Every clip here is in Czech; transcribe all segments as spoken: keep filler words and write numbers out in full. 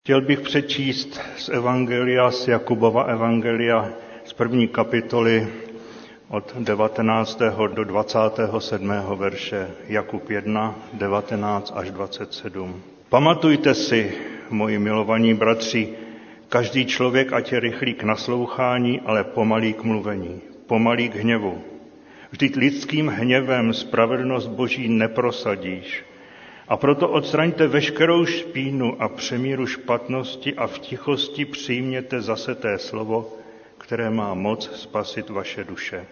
Chtěl bych přečíst z Evangelia, z Jakubova Evangelia, z první kapitoly od devatenáctého do dvacátého sedmého verše, Jakub jedna, devatenáct až dvacet sedm. Pamatujte si, moji milovaní bratři, každý člověk ať je rychlý k naslouchání, ale pomalý k mluvení, pomalý k hněvu. Vždyť lidským hněvem spravedlnost Boží neprosadíš. A proto odstraňte veškerou špínu a přemíru špatnosti a v tichosti přijměte zaseté slovo, které má moc spasit vaše duše.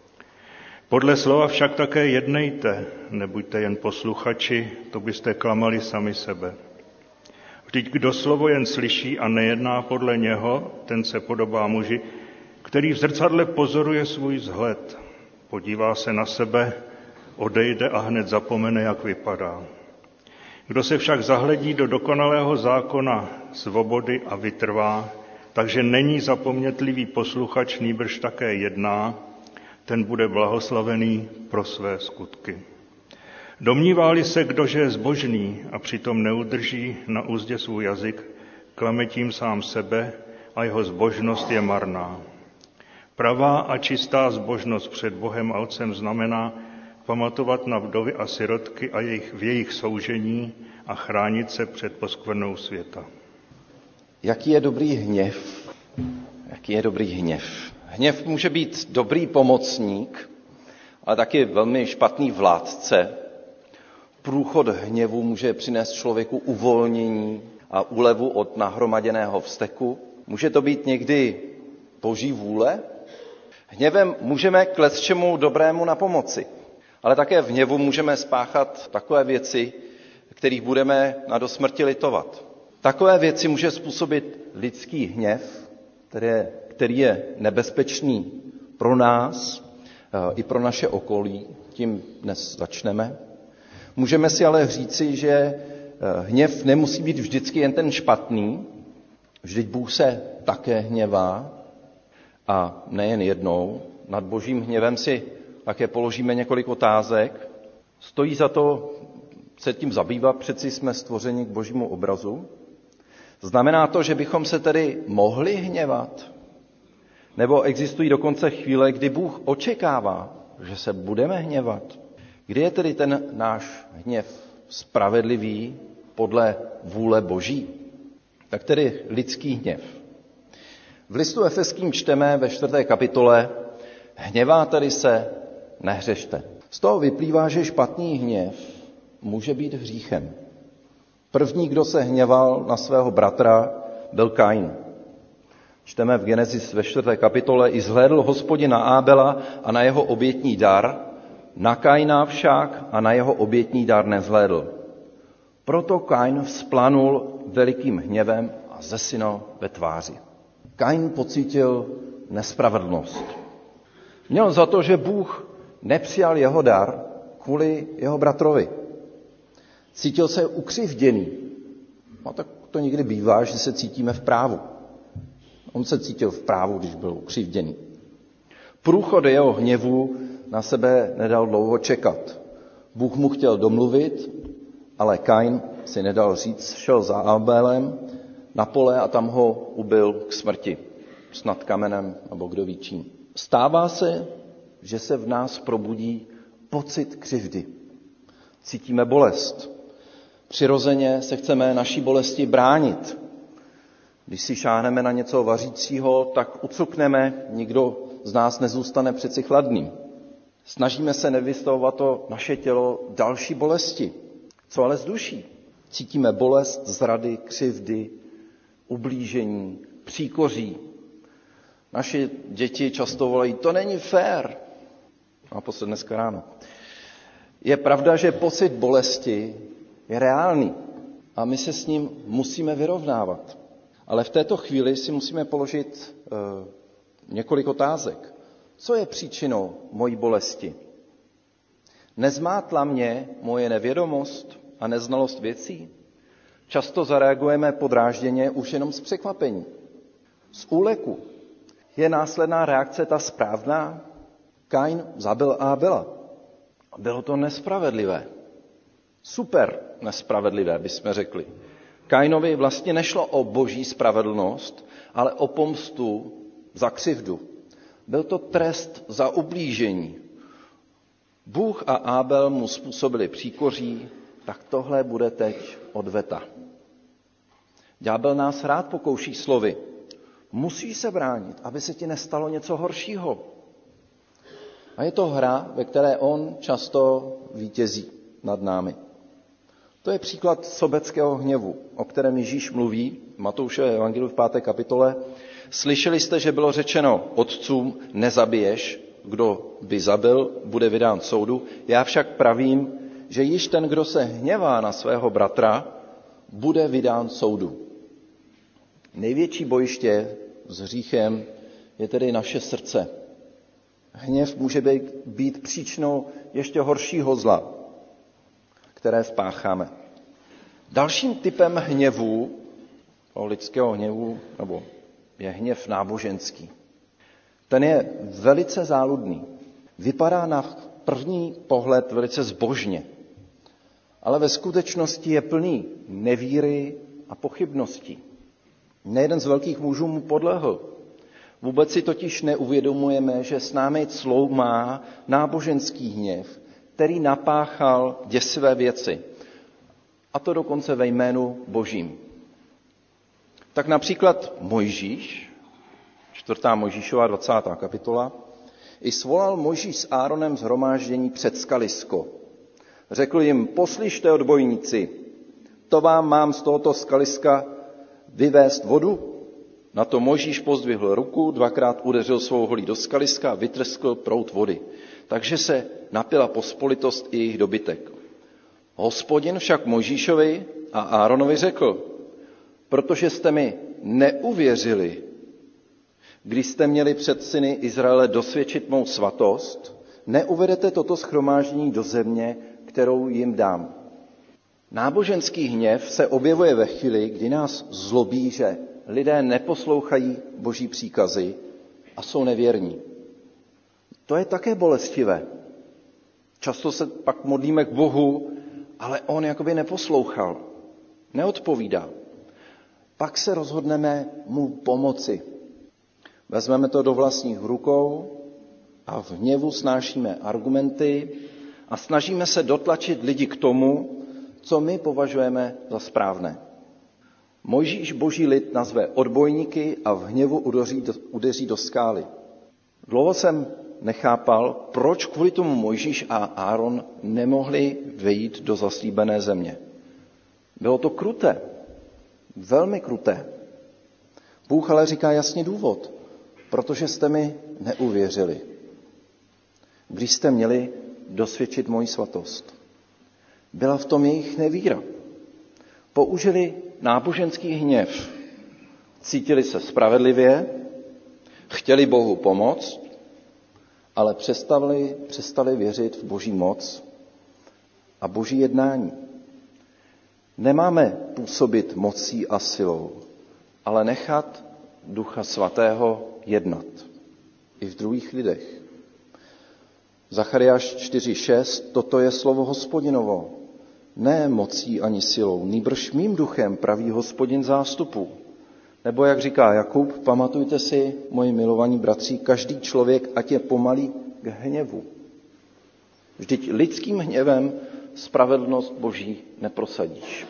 Podle slova však také jednejte, nebuďte jen posluchači, to byste klamali sami sebe. Vždyť kdo slovo jen slyší a nejedná podle něho, ten se podobá muži, který v zrcadle pozoruje svůj vzhled. Podívá se na sebe, odejde a hned zapomene, jak vypadá. Kdo se však zahledí do dokonalého zákona svobody a vytrvá, takže není zapomnětlivý posluchač, nýbrž také jedná, ten bude blahoslavený pro své skutky. Domnívá-li se kdo, že je zbožný a přitom neudrží na úzdě svůj jazyk, klame tím sám sebe a jeho zbožnost je marná. Pravá a čistá zbožnost před Bohem a Otcem znamená pamatovat na vdovy a sirotky a jejich, v jejich soužení a chránit se před poskvrnou světa. Jaký je dobrý hněv? Jaký je dobrý hněv? Hněv může být dobrý pomocník, ale taky velmi špatný vládce. Průchod hněvu může přinést člověku uvolnění a úlevu od nahromaděného vzteku. Může to být někdy Boží vůle. Hněvem můžeme k lecčemu dobrému napomoci. Ale také v hněvu můžeme spáchat takové věci, kterých budeme na dosmrti litovat. Takové věci může způsobit lidský hněv, který je, který je nebezpečný pro nás i pro naše okolí. Tím dnes začneme. Můžeme si ale říci, že hněv nemusí být vždycky jen ten špatný. Vždyť Bůh se také hněvá a nejen jednou. Nad Božím hněvem si také položíme několik otázek. Stojí za to se tím zabývat, přeci jsme stvořeni k Božímu obrazu. Znamená to, že bychom se tedy mohli hněvat? Nebo existují dokonce chvíle, kdy Bůh očekává, že se budeme hněvat? Kdy je tedy ten náš hněv spravedlivý podle vůle Boží? Tak tedy lidský hněv. V listu Efeským čteme ve čtvrté kapitole: hněváte-li se, nehřešte. Z toho vyplývá, že špatný hněv může být hříchem. První, kdo se hněval na svého bratra, byl Kain. Čteme v Genesis ve čtvrté kapitole: i zhlédl Hospodin na Ábela a na jeho obětní dar, na Kaina však a na jeho obětní dar nezhlédl. Proto Kain vzplanul velikým hněvem a zesyno ve tváři. Kain pocítil nespravedlnost. Měl za to, že Bůh nepřijal jeho dar kvůli jeho bratrovi. Cítil se ukřivděný. A tak to někdy bývá, že se cítíme v právu. On se cítil v právu, když byl ukřivděný. Průchod jeho hněvu na sebe nedal dlouho čekat. Bůh mu chtěl domluvit, ale Kain si nedal říct, šel za Ábelem na pole a tam ho ubil k smrti. Snad kamenem, nebo kdo ví čím. Stává se, že se v nás probudí pocit křivdy. Cítíme bolest. Přirozeně se chceme naší bolesti bránit. Když si šáhneme na něco vařícího, tak ucukneme, nikdo z nás nezůstane přeci chladný. Snažíme se nevystavovat to naše tělo další bolesti. Co ale z duší? Cítíme bolest, zrady, křivdy, ublížení, příkoří. Naše děti často volají: to není fér. Naposled dneska ráno. Je pravda, že pocit bolesti je reálný a my se s ním musíme vyrovnávat. Ale v této chvíli si musíme položit e, několik otázek. Co je příčinou mojí bolesti? Nezmátla mě moje nevědomost a neznalost věcí? Často zareagujeme podrážděně už jenom z překvapení, z úleku. Je následná reakce ta správná? Kain zabil Ábela. Bylo to nespravedlivé. Super nespravedlivé, bychom řekli. Kainovi vlastně nešlo o boží spravedlnost, ale o pomstu za křivdu. Byl to trest za ublížení. Bůh a Ábel mu způsobili příkoří, tak tohle bude teď odveta. Ďábel nás rád pokouší slovy. Musíš se bránit, aby se ti nestalo něco horšího. A je to hra, ve které on často vítězí nad námi. To je příklad sobeckého hněvu, o kterém Ježíš mluví v Matoušově evangeliu v páté kapitole. Slyšeli jste, že bylo řečeno otcům, nezabiješ, kdo by zabil, bude vydán soudu. Já však pravím, že již ten, kdo se hněvá na svého bratra, bude vydán soudu. Největší bojiště s hříchem je tedy naše srdce. Hněv může být příčinou ještě horšího zla, které spácháme. Dalším typem hněvu, lidského hněvu, nebo je hněv náboženský. Ten je velice záludný. Vypadá na první pohled velice zbožně, ale ve skutečnosti je plný nevíry a pochybností. Nejeden z velkých mužů mu podlehl. Vůbec si totiž neuvědomujeme, že s námi cloumá náboženský hněv, který napáchal děsivé věci. A to dokonce ve jménu Božím. Tak například Mojžíš, čtvrtá Mojžíšova dvacátá kapitola, i svolal Mojžíš s Áronem shromáždění před skalisko. Řekl jim, poslyšte odbojníci, to vám mám z tohoto skaliska vyvést vodu? Na to Mojžíš pozdvihl ruku, dvakrát udeřil svou holí do skaliska a vytrskl proud vody. Takže se napila pospolitost i jejich dobytek. Hospodin však Mojžíšovi a Áronovi řekl, protože jste mi neuvěřili, když jste měli před syny Izraele dosvědčit mou svatost, neuvedete toto shromáždění do země, kterou jim dám. Náboženský hněv se objevuje ve chvíli, kdy nás zlobí, že lidé neposlouchají Boží příkazy a jsou nevěrní. To je také bolestivé. Často se pak modlíme k Bohu, ale on jakoby neposlouchal, neodpovídá. Pak se rozhodneme mu pomoci. Vezmeme to do vlastních rukou a v hněvu snášíme argumenty a snažíme se dotlačit lidi k tomu, co my považujeme za správné. Mojžíš boží lid nazve odbojníky a v hněvu udeří do, udeří do skály. Dlouho jsem nechápal, proč kvůli tomu Mojžíš a Áron nemohli vejít do zaslíbené země. Bylo to kruté, velmi kruté. Bůh ale říká jasně důvod, protože jste mi neuvěřili, když jste měli dosvědčit moji svatost. Byla v tom jejich nevíra. Použili náboženský hněv. Cítili se spravedlivě, chtěli Bohu pomoct, ale přestali, přestali věřit v Boží moc a Boží jednání. Nemáme působit mocí a silou, ale nechat Ducha Svatého jednat i v druhých lidech. Zachariáš čtyři šest, toto je slovo Hospodinovo, ne mocí ani silou, nýbrž mým duchem, praví Hospodin zástupů. Nebo jak říká Jakub, pamatujte si, moji milovaní bratři, každý člověk, ať je pomalý k hněvu. Vždyť lidským hněvem spravedlnost Boží neprosadíš.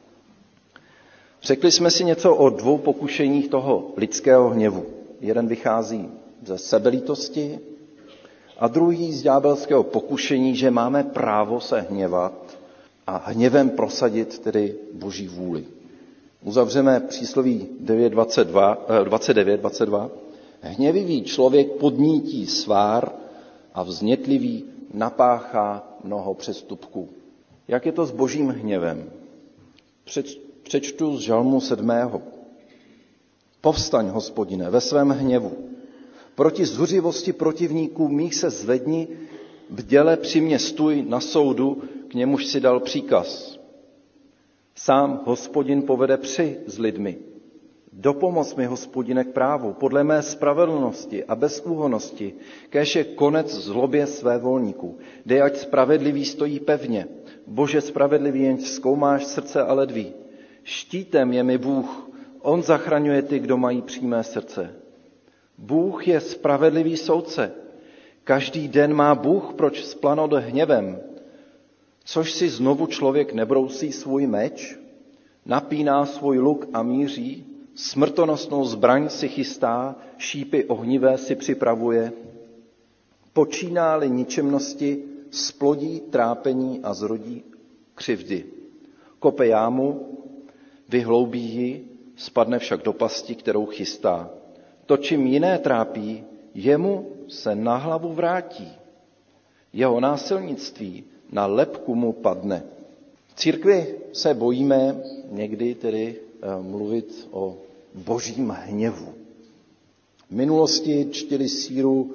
Řekli jsme si něco o dvou pokušeních toho lidského hněvu. Jeden vychází ze sebelítosti a druhý z ďábelského pokušení, že máme právo se hněvat a hněvem prosadit tedy Boží vůli. Uzavřeme přísloví devět dvacet dva, dvacet devět dvacet dva. Hněvivý člověk podnítí svár a vznětlivý napáchá mnoho přestupků. Jak je to s Božím hněvem? Přečtu z žalmu sedmého. Povstaň, Hospodine, ve svém hněvu. Proti zuřivosti protivníků mých se zvedni, bděle při mě stůj na soudu, k němuž si dal příkaz. Sám Hospodin povede při s lidmi. Dopomoc mi, Hospodine, k právu, podle mé spravedlnosti a bezúhonnosti, kéž je konec zlobě své volníků. Dej, ať spravedlivý stojí pevně. Bože spravedlivý, jen zkoumáš srdce a ledví. Štítem je mi Bůh, on zachraňuje ty, kdo mají přímé srdce. Bůh je spravedlivý soudce. Každý den má Bůh proč splanout hněvem. Což si znovu člověk nebrousí svůj meč, napíná svůj luk a míří, smrtonosnou zbraň si chystá, šípy ohnivé si připravuje. Počíná-li ničemnosti, splodí trápení a zrodí křivdy. Kope jámu, vyhloubí ji, spadne však do pasti, kterou chystá. To, čím jiné trápí, jemu se na hlavu vrátí. Jeho násilnictví na lebku mu padne. V církvi se bojíme někdy tedy mluvit o božím hněvu. V minulosti čtili síru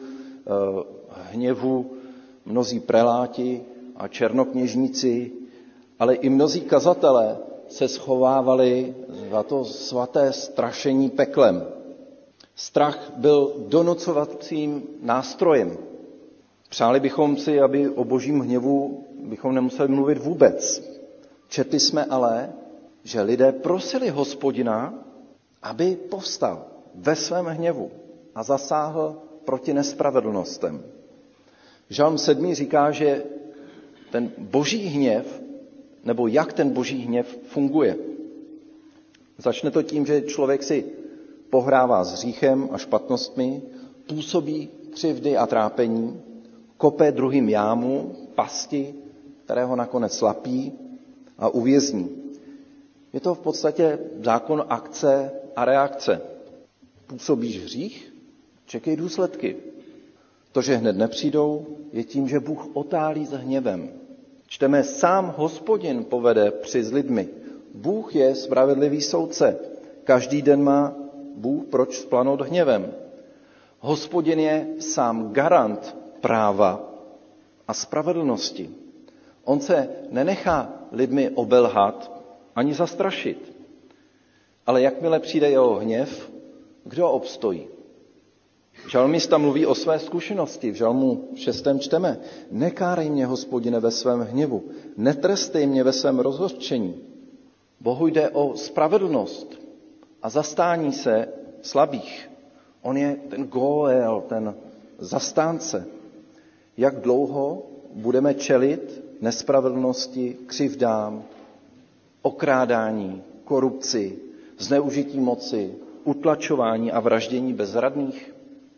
hněvu mnozí preláti a černokněžníci, ale i mnozí kazatelé se schovávali za to svaté strašení peklem. Strach byl donucovacím nástrojem. Přáli bychom si, aby o božím hněvu bychom nemuseli mluvit vůbec. Četli jsme ale, že lidé prosili Hospodina, aby povstal ve svém hněvu a zasáhl proti nespravedlnostem. Žalm sedmý říká, že ten boží hněv, nebo jak ten boží hněv funguje. Začne to tím, že člověk si pohrává s hříchem a špatnostmi, působí křivdy a trápení, kope druhým jámu, pasti, které ho nakonec slapí a uvězní. Je to v podstatě zákon akce a reakce. Působíš hřích, čekej důsledky. To, že hned nepřijdou, je tím, že Bůh otálí s hněvem. Čteme, sám Hospodin povede při s lidmi. Bůh je spravedlivý soudce. Každý den má Bůh proč splanout hněvem. Hospodin je sám garant práva a spravedlnosti. On se nenechá lidmi obelhat ani zastrašit. Ale jakmile přijde jeho hněv, kdo obstojí? Žalmista mluví o své zkušenosti. V žalmu šestém čteme: Nekárej mě, Hospodine, ve svém hněvu, netrestej mě ve svém rozhořčení. Bohu jde o spravedlnost a zastání se slabých. On je ten Goel, ten zastánce. Jak dlouho budeme čelit nespravedlnosti, křivdám, okrádání, korupci, zneužití moci, utlačování a vraždění bezradných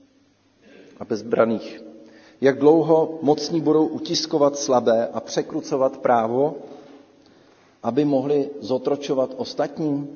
a bezbraných? Jak dlouho mocní budou utiskovat slabé a překrucovat právo, aby mohli zotročovat ostatním?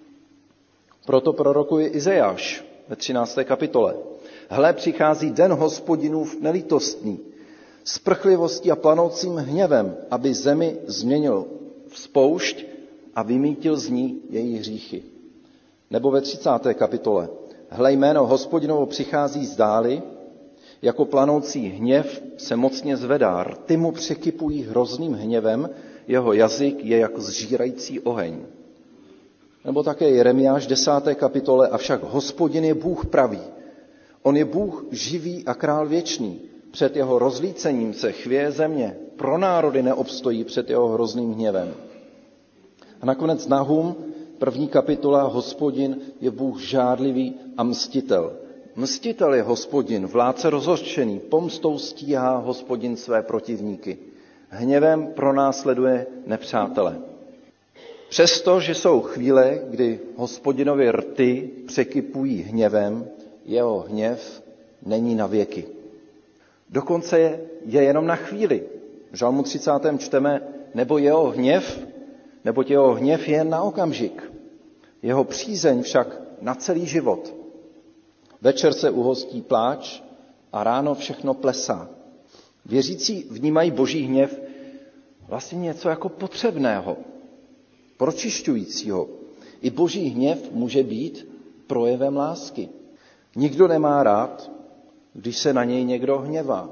Proto prorokuje Izajáš ve třinácté kapitole. Hle, přichází den Hospodinův nelítostný, s prchlivostí a planoucím hněvem, aby zemi změnil v spoušť a vymítil z ní její hříchy. Nebo ve třicáté kapitole. Hle, jméno Hospodinovo přichází z dály, jako planoucí hněv se mocně zvedá, rty mu překypují hrozným hněvem, jeho jazyk je jako zžírající oheň. Nebo také Jeremiáš desáté kapitole, avšak Hospodin je Bůh pravý. On je Bůh živý a král věčný. Před jeho rozlícením se chvěje země. Pro národy neobstojí před jeho hrozným hněvem. A nakonec Nahum, první kapitola, Hospodin je Bůh žádlivý a mstitel. Mstitel je Hospodin, vládce rozhořčený, pomstou stíhá Hospodin své protivníky. Hněvem pronásleduje nepřátele. Přesto, že jsou chvíle, kdy Hospodinovy rty překypují hněvem, jeho hněv není na věky. Dokonce je, je jenom na chvíli. V žalmu třicátém čteme, nebo jeho hněv, nebo jeho hněv je na okamžik. Jeho přízeň však na celý život. Večer se uhostí pláč a ráno všechno plesá. Věřící vnímají boží hněv vlastně něco jako potřebného, pročišťujícího. I boží hněv může být projevem lásky. Nikdo nemá rád, když se na něj někdo hněvá.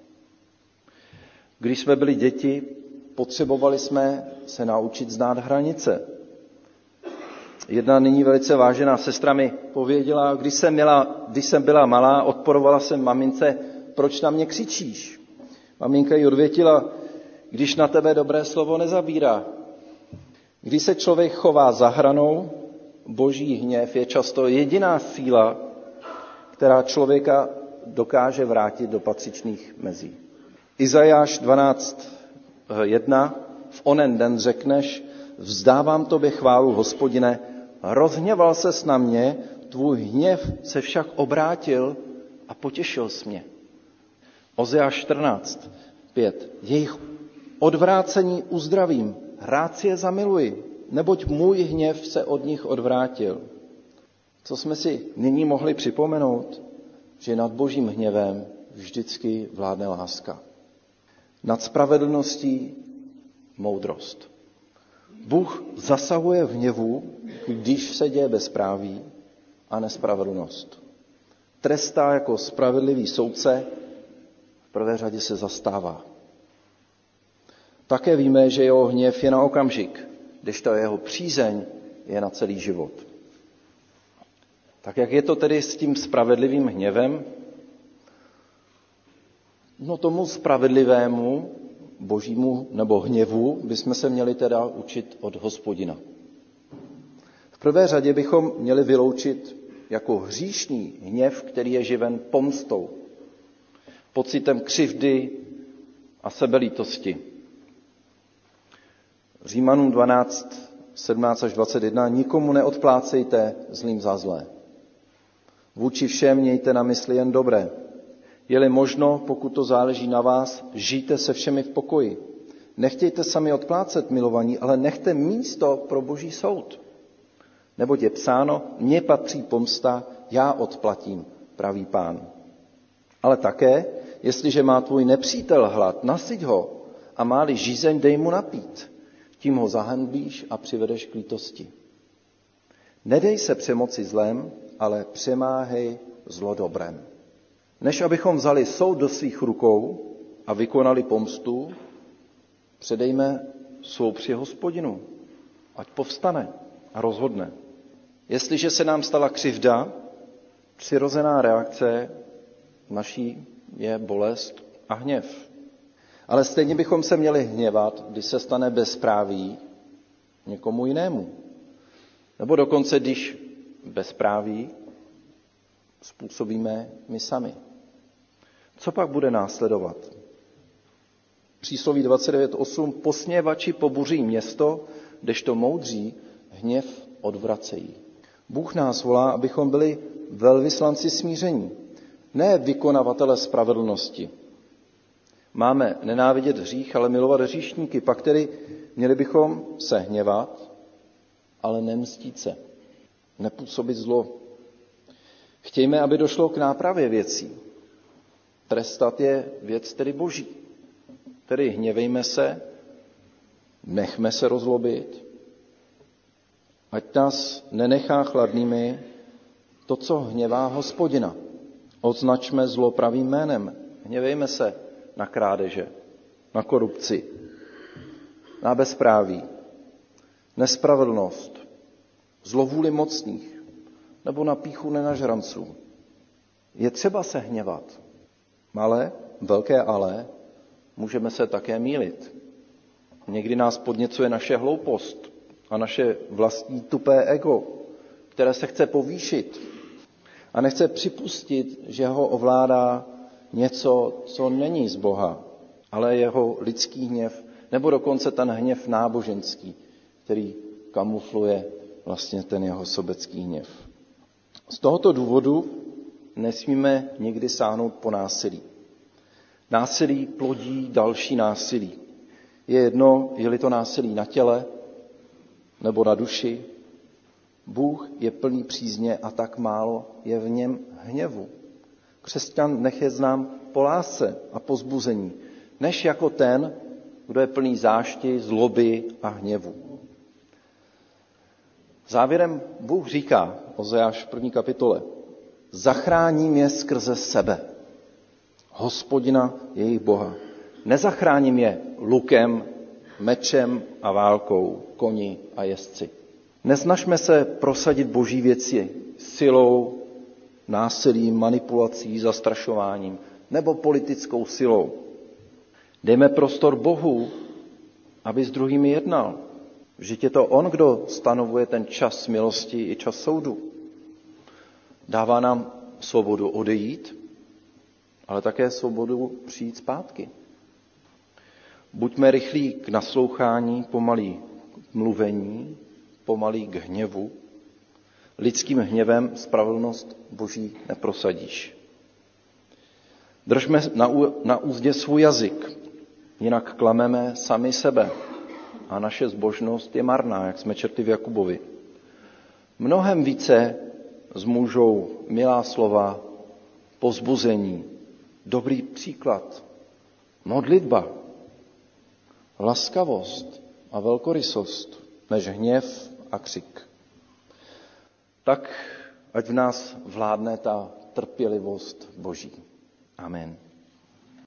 Když jsme byli děti, potřebovali jsme se naučit znát hranice. Jedna nyní velice vážená sestra mi pověděla, když jsem, měla, když jsem byla malá, odporovala jsem mamince, proč na mě křičíš? Maminka jí odvětila, když na tebe dobré slovo nezabírá. Když se člověk chová za hranou, boží hněv je často jediná síla, která člověka dokáže vrátit do patřičných mezí. Izajáš dvanáct jedna. V onen den řekneš, vzdávám tobě chválu, Hospodine, rozhněval ses na mě, tvůj hněv se však obrátil a potěšil jsi mě. Ozeáš čtrnáct pět. Jejich odvrácení uzdravím, rád si je zamiluji, neboť můj hněv se od nich odvrátil. Co jsme si nyní mohli připomenout, že nad božím hněvem vždycky vládne láska. Nad spravedlností moudrost. Bůh zasahuje v hněvu, když se děje bezpráví a nespravedlnost. Trestá jako spravedlivý soudce, v prvé řadě se zastává. Také víme, že jeho hněv je na okamžik, kdežto jeho přízeň je na celý život. Tak jak je to tedy s tím spravedlivým hněvem? No tomu spravedlivému božímu nebo hněvu bychom se měli teda učit od Hospodina. V prvé řadě bychom měli vyloučit jako hříšný hněv, který je živen pomstou, pocitem křivdy a sebelítosti. Římanům dvanáct, sedmnáct až dvacet jedna. Nikomu neodplácejte zlým za zlé. Vůči všem mějte na mysli jen dobré. Je-li možno, pokud to záleží na vás, žijte se všemi v pokoji. Nechtějte sami odplácet, milovaní, ale nechte místo pro boží soud. Neboť je psáno, mně patří pomsta, já odplatím, pravý Pán. Ale také, jestliže má tvůj nepřítel hlad, nasyť ho a má-li žízeň, dej mu napít. Tím ho zahanbíš a přivedeš k lítosti. Nedej se přemoci zlem, ale přemáhej zlo dobrem. Než abychom vzali soud do svých rukou a vykonali pomstu, předejme svou při Hospodinu, ať povstane a rozhodne. Jestliže se nám stala křivda, přirozená reakce naší je bolest a hněv. Ale stejně bychom se měli hněvat, když se stane bezpráví někomu jinému. Nebo dokonce, když bezpráví způsobíme my sami. Co pak bude následovat? Přísloví dvacet devět osm. Posměvači pobuří město, kdežto moudří hněv odvracejí. Bůh nás volá, abychom byli velvyslanci smíření, ne vykonavatele spravedlnosti. Máme nenávidět hřích, ale milovat hříšníky. Pak tedy měli bychom se hněvat, ale nemstít se, nepůsobit zlo. Chtějme, aby došlo k nápravě věcí. Trestat je věc tedy boží. Tedy hněvejme se, nechme se rozlobit, ať nás nenechá chladnými to, co hněvá Hospodina. Označme zlo pravým jménem. Hněvejme se na krádeže, na korupci, na bezpráví, nespravedlnost, zlovůli mocných nebo na pýchu nenažranců. Je třeba se hněvat. Ale, velké ale, můžeme se také mýlit. Někdy nás podněcuje naše hloupost a naše vlastní tupé ego, které se chce povýšit a nechce připustit, že ho ovládá něco, co není z Boha, ale jeho lidský hněv, nebo dokonce ten hněv náboženský, který kamufluje vlastně ten jeho sobecký hněv. Z tohoto důvodu nesmíme nikdy sáhnout po násilí. Násilí plodí další násilí. Je jedno, je-li to násilí na těle nebo na duši. Bůh je plný přízně a tak málo je v něm hněvu. Křesťan nech je znám po lásce a pozbuzení, než jako ten, kdo je plný zášti, zloby a hněvu. Závěrem Bůh říká, Ozeáš v první kapitole, zachráním je skrze sebe, Hospodina jejich Boha. Nezachráním je lukem, mečem a válkou, koni a jezdci. Nesnažme se prosadit boží věci silou, násilím, manipulací, zastrašováním nebo politickou silou. Dejme prostor Bohu, aby s druhými jednal. Vždyť je to on, kdo stanovuje ten čas milosti i čas soudu. Dává nám svobodu odejít, ale také svobodu přijít zpátky. Buďme rychlí k naslouchání, pomalí k mluvení, pomalí k hněvu. Lidským hněvem spravedlnost Boží neprosadíš. Držme na, ú, na úzdě svůj jazyk, jinak klameme sami sebe a naše zbožnost je marná, jak jsme četli v Jakubovi. Mnohem více zmůžou milá slova, povzbuzení, dobrý příklad, modlitba, laskavost a velkorysost, než hněv a křik. Tak ať v nás vládne ta trpělivost Boží. Amen.